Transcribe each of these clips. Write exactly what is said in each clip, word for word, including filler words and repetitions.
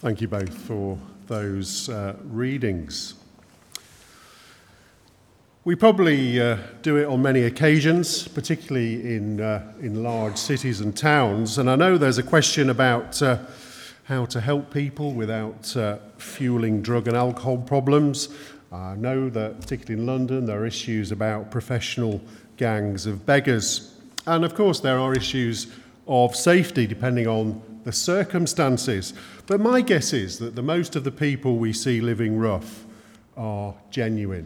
Thank you both for those uh, readings. We probably uh, do it on many occasions, particularly in uh, in large cities and towns. And I know there's a question about uh, how to help people without uh, fueling drug and alcohol problems. I know that, particularly in London, there are issues about professional gangs of beggars. And of course, there are issues of safety, depending on the circumstances. But my guess is that the most of the people we see living rough are genuine.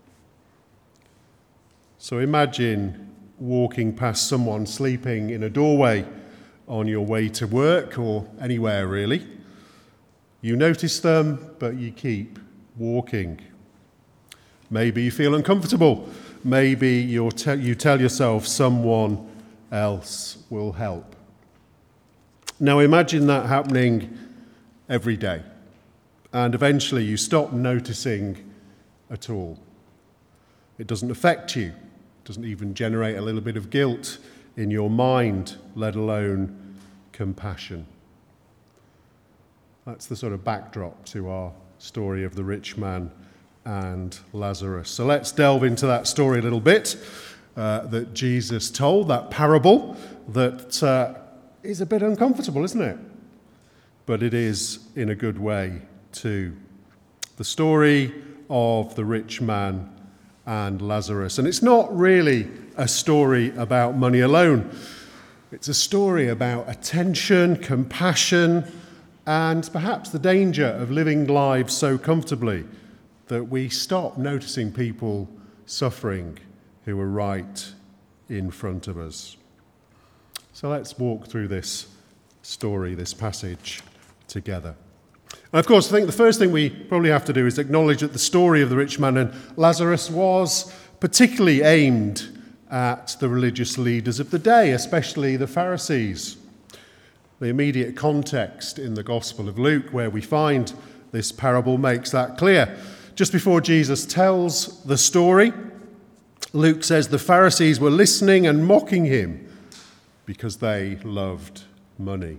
So imagine walking past someone sleeping in a doorway on your way to work or anywhere really. You notice them, but you keep walking. Maybe you feel uncomfortable. Maybe you're te- you tell yourself someone else will help. Now imagine that happening every day, and eventually you stop noticing at all. It doesn't affect you. It doesn't even generate a little bit of guilt in your mind, let alone compassion. That's the sort of backdrop to our story of the rich man and Lazarus. So let's delve into that story a little bit uh, that Jesus told, that parable that uh, is a bit uncomfortable, isn't it? But it is in a good way too. The story of the rich man and Lazarus. And it's not really a story about money alone. It's a story about attention, compassion, and perhaps the danger of living lives so comfortably that we stop noticing people suffering who are right in front of us. So let's walk through this story, this passage together. And of course, I think the first thing we probably have to do is acknowledge that the story of the rich man and Lazarus was particularly aimed at the religious leaders of the day, especially the Pharisees. The immediate context in the Gospel of Luke, where we find this parable, makes that clear. Just before Jesus tells the story, Luke says the Pharisees were listening and mocking him because they loved money.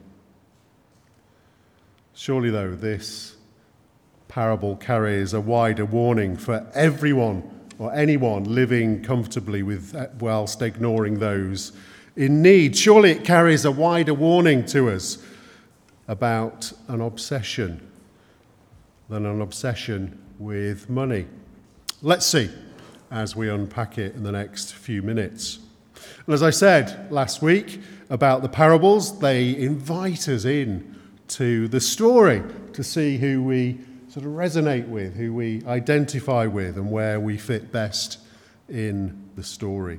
Surely, though, this parable carries a wider warning for everyone or anyone living comfortably with, whilst ignoring those in need. Surely it carries a wider warning to us about an obsession than an obsession with money. Let's see as we unpack it in the next few minutes. And as I said last week about the parables, they invite us in to the story to see who we sort of resonate with, who we identify with, and where we fit best in the story.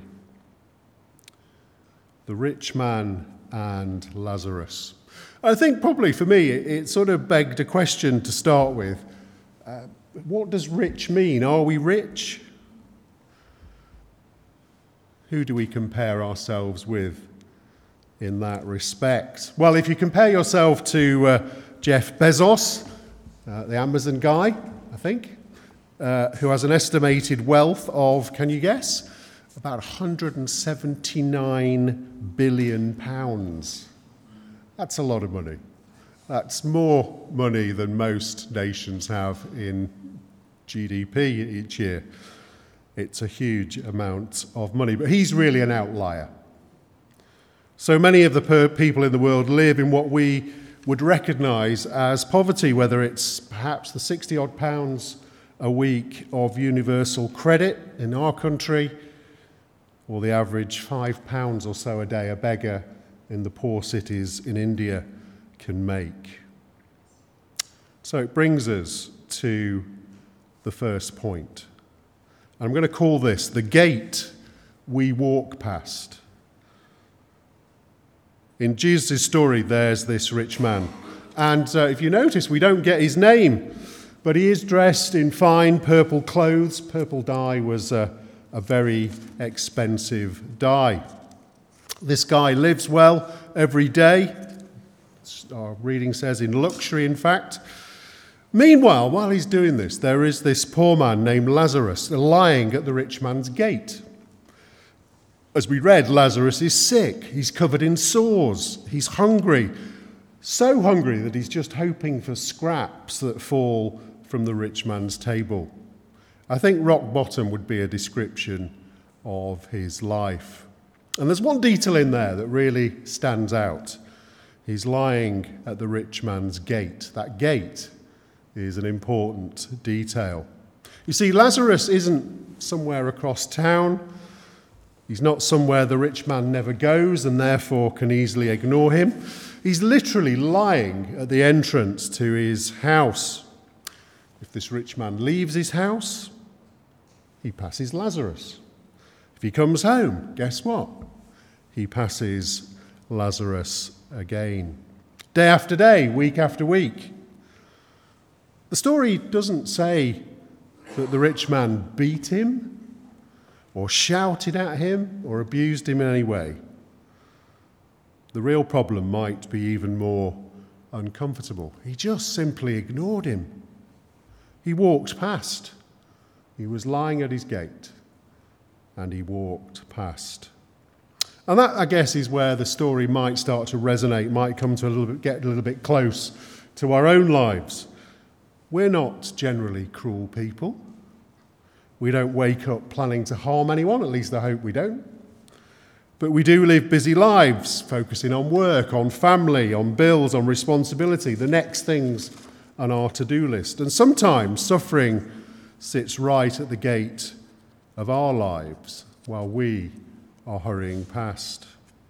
The rich man and Lazarus. I think probably for me it, it sort of begged a question to start with. Uh, what does rich mean? Are we rich? Who do we compare ourselves with in that respect? Well, if you compare yourself to uh, Jeff Bezos, uh, the Amazon guy, I think, uh, who has an estimated wealth of, can you guess, about one hundred seventy-nine billion pounds. That's a lot of money. That's more money than most nations have in G D P each year. It's a huge amount of money, but he's really an outlier. So many of the per- people in the world live in what we would recognise as poverty, whether it's perhaps the sixty-odd pounds a week of universal credit in our country, or the average five pounds or so a day a beggar in the poor cities in India can make. So it brings us to the first point. I'm going to call this the gate we walk past. In Jesus' story, there's this rich man. And uh, if you notice, we don't get his name, but he is dressed in fine purple clothes. Purple dye was uh, a very expensive dye. This guy lives well every day. Our reading says in luxury, in fact. Meanwhile, while he's doing this, there is this poor man named Lazarus lying at the rich man's gate. As we read, Lazarus is sick. He's covered in sores. He's hungry. So hungry that he's just hoping for scraps that fall from the rich man's table. I think rock bottom would be a description of his life. And there's one detail in there that really stands out. He's lying at the rich man's gate. That gate is an important detail. You see, Lazarus isn't somewhere across town. He's not somewhere the rich man never goes and therefore can easily ignore him. He's literally lying at the entrance to his house. If this rich man leaves his house, he passes Lazarus. If he comes home, guess what? He passes Lazarus again. Day after day, week after week. The story doesn't say that the rich man beat him or shouted at him or abused him in any way. The real problem might be even more uncomfortable. He just simply ignored him. He walked past. He was lying at his gate, and he walked past. And that, I guess, is where the story might start to resonate, might come to a little bit, get a little bit close to our own lives. We're not generally cruel people. We don't wake up planning to harm anyone, at least I hope we don't. But we do live busy lives, focusing on work, on family, on bills, on responsibility, the next things on our to-do list. And sometimes suffering sits right at the gate of our lives while we are hurrying past.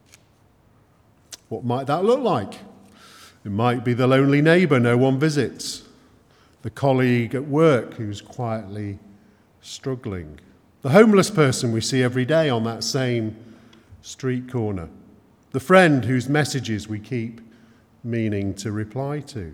What might that look like? It might be the lonely neighbour no one visits, the colleague at work who's quietly struggling, the homeless person we see every day on that same street corner, the friend whose messages we keep meaning to reply to.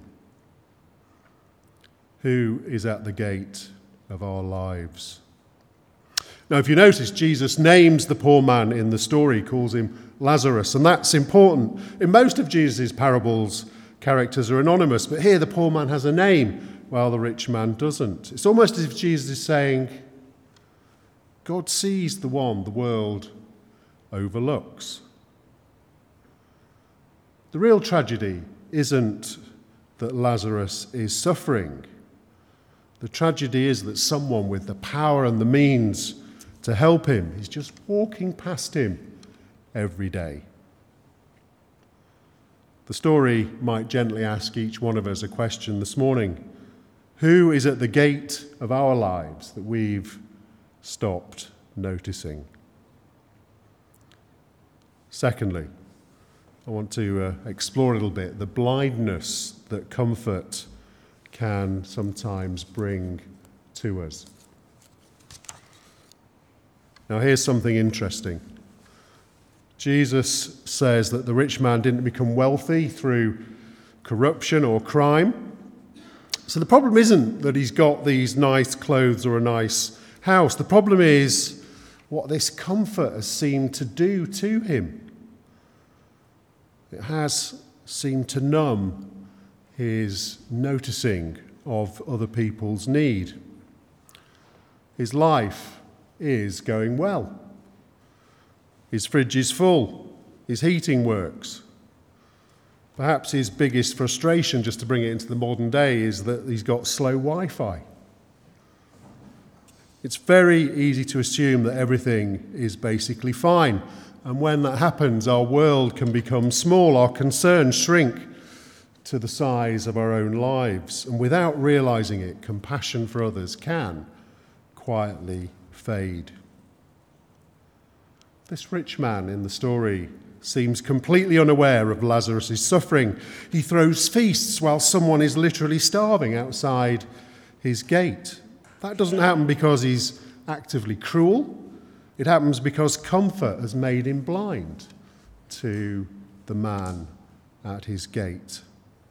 Who is at the gate of our lives? Now, if you notice, Jesus names the poor man in the story, calls him Lazarus, and that's important. In most of Jesus' parables, characters are anonymous, but here the poor man has a name, while the rich man doesn't. It's almost as if Jesus is saying, God sees the one the world overlooks. The real tragedy isn't that Lazarus is suffering. The tragedy is that someone with the power and the means to help him is just walking past him every day. The story might gently ask each one of us a question this morning. Who is at the gate of our lives that we've stopped noticing? Secondly, I want to uh, explore a little bit the blindness that comfort can sometimes bring to us. Now, here's something interesting. Jesus says that the rich man didn't become wealthy through corruption or crime. So the problem isn't that he's got these nice clothes or a nice house. The problem is what this comfort has seemed to do to him. It has seemed to numb his noticing of other people's need. His life is going well. His fridge is full. His heating works. Perhaps his biggest frustration, just to bring it into the modern day, is that he's got slow Wi-Fi. It's very easy to assume that everything is basically fine. And when that happens, our world can become small, our concerns shrink to the size of our own lives. And without realizing it, compassion for others can quietly fade. This rich man in the story seems completely unaware of Lazarus' suffering. He throws feasts while someone is literally starving outside his gate. That doesn't happen because he's actively cruel. It happens because comfort has made him blind to the man at his gate.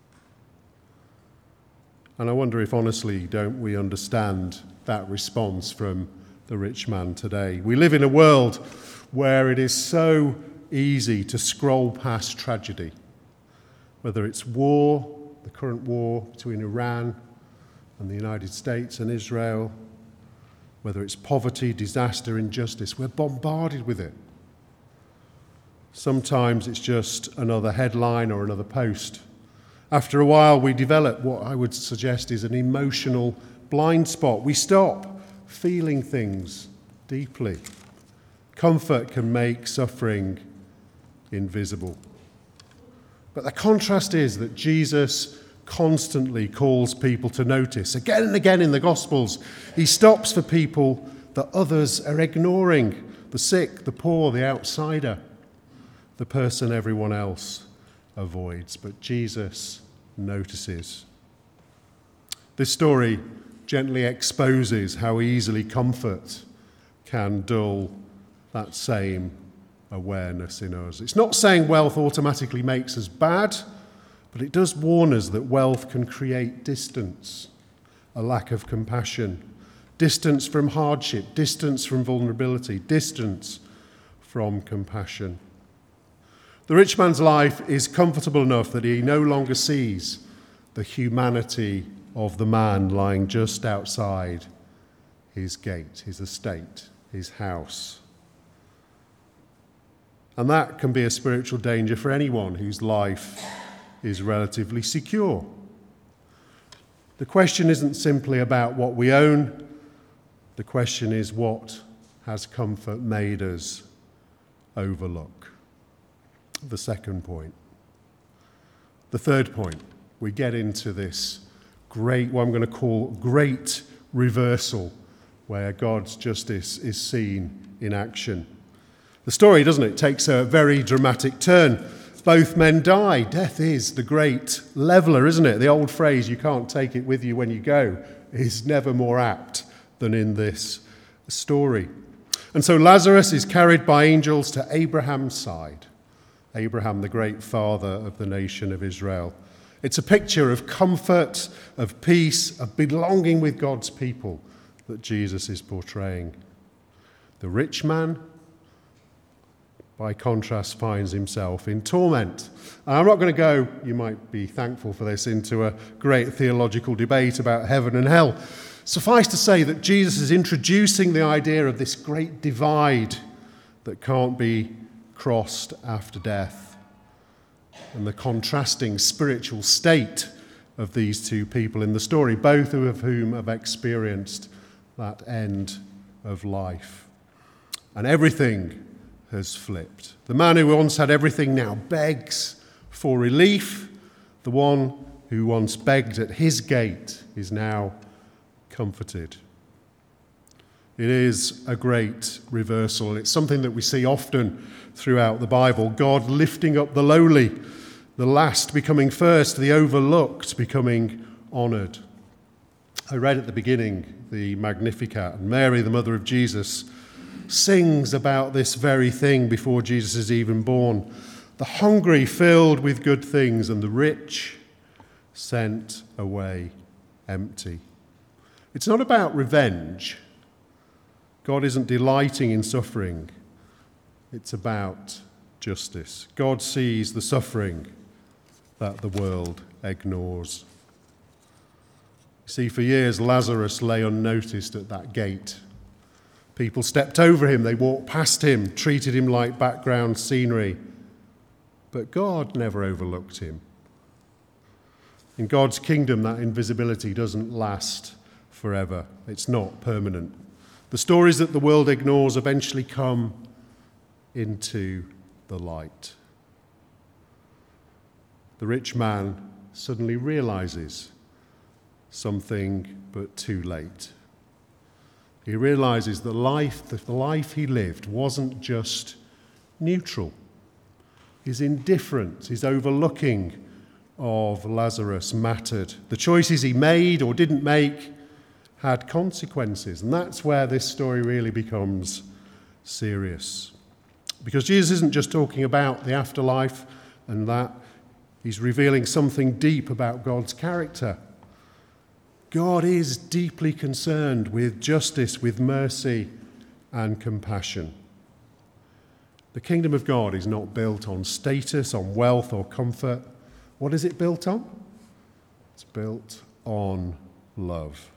And I wonder if, honestly, don't we understand that response from the rich man today? We live in a world where it is so easy to scroll past tragedy, whether it's war, the current war between Iran and the United States and Israel, whether it's poverty, disaster, injustice. We're bombarded with it. Sometimes it's just another headline or another post. After a while, we develop what I would suggest is an emotional blind spot. We stop feeling things deeply. Comfort can make suffering invisible. But the contrast is that Jesus constantly calls people to notice. Again and again in the Gospels, he stops for people that others are ignoring: the sick, the poor, the outsider, the person everyone else avoids. But Jesus notices. This story gently exposes how easily comfort can dull that same awareness in us. It's not saying wealth automatically makes us bad, but it does warn us that wealth can create distance, a lack of compassion, distance from hardship, distance from vulnerability, distance from compassion. The rich man's life is comfortable enough that he no longer sees the humanity of the man lying just outside his gate, his estate, his house. And that can be a spiritual danger for anyone whose life is relatively secure. The question isn't simply about what we own. The question is, what has comfort made us overlook? The second point. The third point, we get into this great, what I'm going to call great reversal, where God's justice is seen in action. The story, doesn't it, takes a very dramatic turn. Both men die. Death is the great leveller, isn't it? The old phrase, you can't take it with you when you go, is never more apt than in this story. And so Lazarus is carried by angels to Abraham's side. Abraham, the great father of the nation of Israel. It's a picture of comfort, of peace, of belonging with God's people that Jesus is portraying. The rich man, by contrast, finds himself in torment. And I'm not going to go, you might be thankful for this, into a great theological debate about heaven and hell. Suffice to say that Jesus is introducing the idea of this great divide that can't be crossed after death, and the contrasting spiritual state of these two people in the story, both of whom have experienced that end of life. And everything has flipped. The man who once had everything now begs for relief. The one who once begged at his gate is now comforted. It is a great reversal. It's something that we see often throughout the Bible. God lifting up the lowly, the last becoming first, the overlooked becoming honoured. I read at the beginning the Magnificat, and Mary, the mother of Jesus, sings about this very thing before Jesus is even born. The hungry filled with good things, and the rich sent away empty. It's not about revenge. God isn't delighting in suffering. It's about justice. God sees the suffering that the world ignores. See, for years, Lazarus lay unnoticed at that gate. People stepped over him, they walked past him, treated him like background scenery. But God never overlooked him. In God's kingdom, that invisibility doesn't last forever. It's not permanent. The stories that the world ignores eventually come into the light. The rich man suddenly realizes something, but too late. He realizes that life, the life he lived wasn't just neutral. His indifference, his overlooking of Lazarus mattered. The choices he made or didn't make had consequences. And that's where this story really becomes serious. Because Jesus isn't just talking about the afterlife and that. He's revealing something deep about God's character. God is deeply concerned with justice, with mercy and compassion. The kingdom of God is not built on status, on wealth or comfort. What is it built on? It's built on love.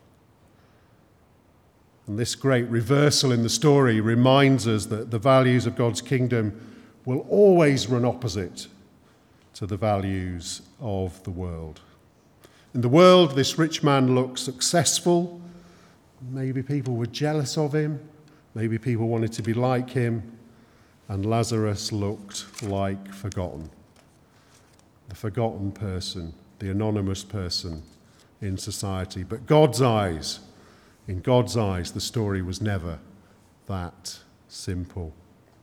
And this great reversal in the story reminds us that the values of God's kingdom will always run opposite to the values of the world. In the world, this rich man looked successful. Maybe people were jealous of him. Maybe people wanted to be like him. And Lazarus looked like forgotten. The forgotten person, the anonymous person in society. But God's eyes, in God's eyes, the story was never that simple.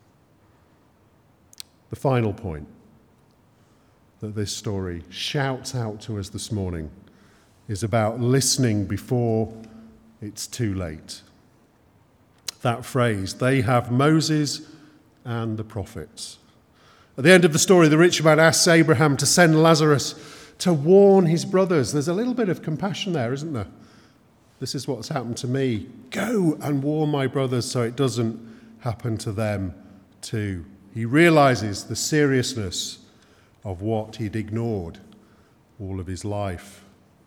The final point that this story shouts out to us this morning is about listening before it's too late. That phrase, they have Moses and the prophets. At the end of the story, the rich man asks Abraham to send Lazarus to warn his brothers. There's a little bit of compassion there, isn't there? This is what's happened to me. Go and warn my brothers so it doesn't happen to them too. He realizes the seriousness of what he'd ignored all of his life.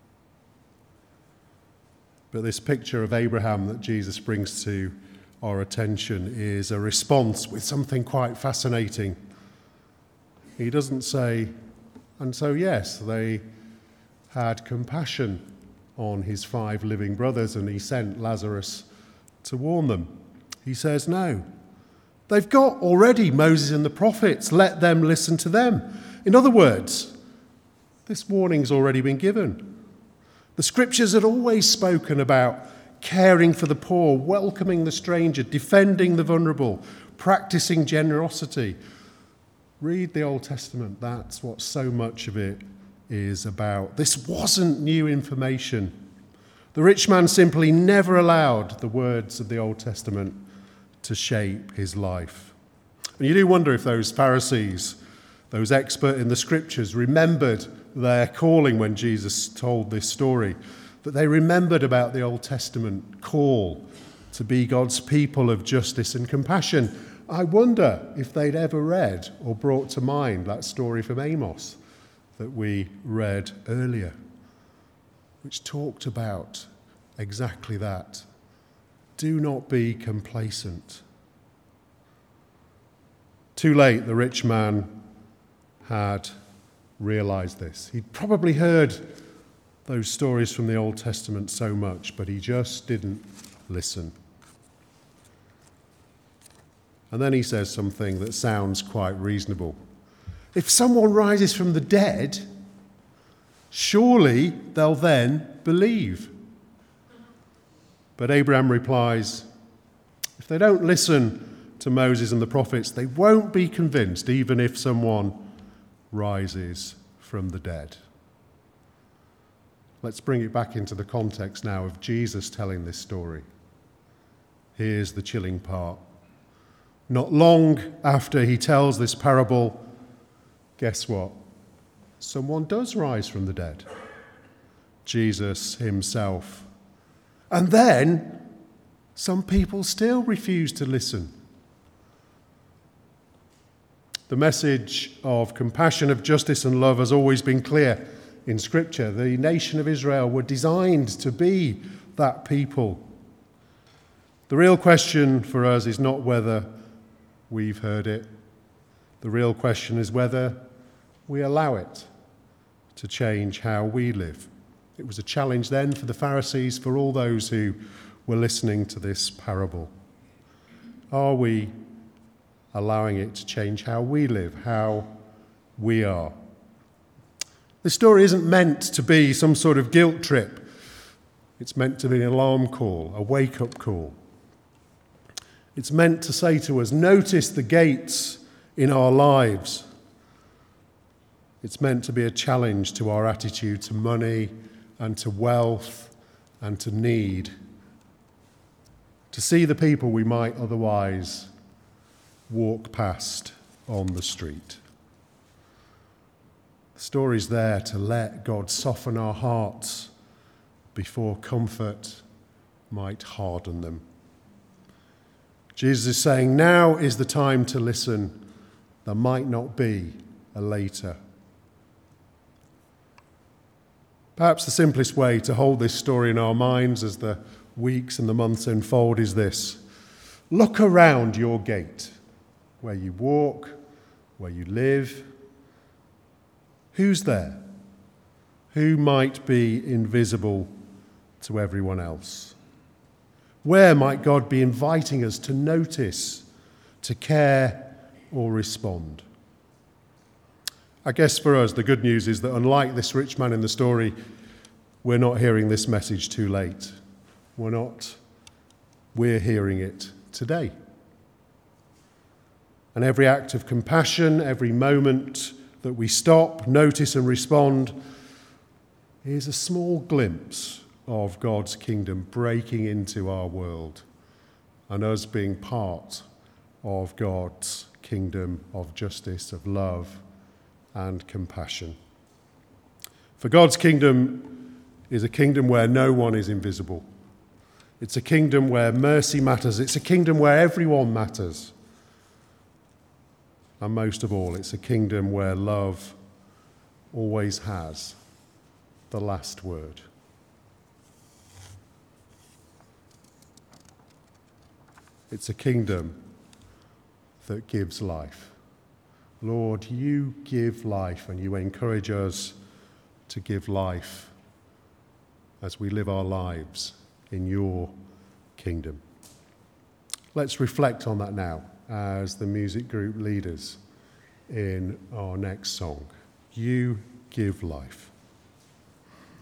But this picture of Abraham that Jesus brings to our attention is a response with something quite fascinating. He doesn't say, and so yes, they had compassion on his five living brothers and he sent Lazarus to warn them. He says, no, they've got already Moses and the prophets, let them listen to them. In other words, this warning's already been given. The scriptures had always spoken about caring for the poor, welcoming the stranger, defending the vulnerable, practicing generosity. Read the Old Testament. That's what so much of it is about. This wasn't new information. The rich man simply never allowed the words of the Old Testament to shape his life. And you do wonder if those Pharisees, those experts in the scriptures, remembered their calling when Jesus told this story, that they remembered about the Old Testament call to be God's people of justice and compassion. I wonder if they'd ever read or brought to mind that story from Amos that we read earlier, which talked about exactly that. Do not be complacent. Too late, the rich man had realized this. He'd probably heard those stories from the Old Testament so much, but he just didn't listen. And then he says something that sounds quite reasonable. If someone rises from the dead, surely they'll then believe. But Abraham replies, if they don't listen to Moses and the prophets, they won't be convinced, even if someone rises from the dead. Let's bring it back into the context now of Jesus telling this story. Here's the chilling part. Not long after he tells this parable, guess what? Someone does rise from the dead. Jesus himself. And then some people still refuse to listen. The message of compassion, of justice and love has always been clear in Scripture. The nation of Israel were designed to be that people. The real question for us is not whether we've heard it. The real question is whether we allow it to change how we live. It was a challenge then for the Pharisees, for all those who were listening to this parable. Are we allowing it to change how we live, how we are? This story isn't meant to be some sort of guilt trip. It's meant to be an alarm call, a wake-up call. It's meant to say to us, notice the gates in our lives. It's meant to be a challenge to our attitude to money and to wealth and to need. To see the people we might otherwise walk past on the street. The story's there to let God soften our hearts before comfort might harden them. Jesus is saying, now is the time to listen. There might not be a later. Perhaps the simplest way to hold this story in our minds as the weeks and the months unfold is this. Look around your gate, where you walk, where you live. Who's there? Who might be invisible to everyone else? Where might God be inviting us to notice, to care, or respond? I guess for us, the good news is that unlike this rich man in the story, we're not hearing this message too late. We're not. We're hearing it today. And every act of compassion, every moment that we stop, notice, and respond is a small glimpse of God's kingdom breaking into our world and us being part of God's kingdom of justice, of love, and compassion. For God's kingdom is a kingdom where no one is invisible. It's a kingdom where mercy matters. It's a kingdom where everyone matters. And most of all, it's a kingdom where love always has the last word. It's a kingdom that gives life. Lord, you give life and you encourage us to give life as we live our lives in your kingdom. Let's reflect on that now as the music group leaders in our next song. You give life.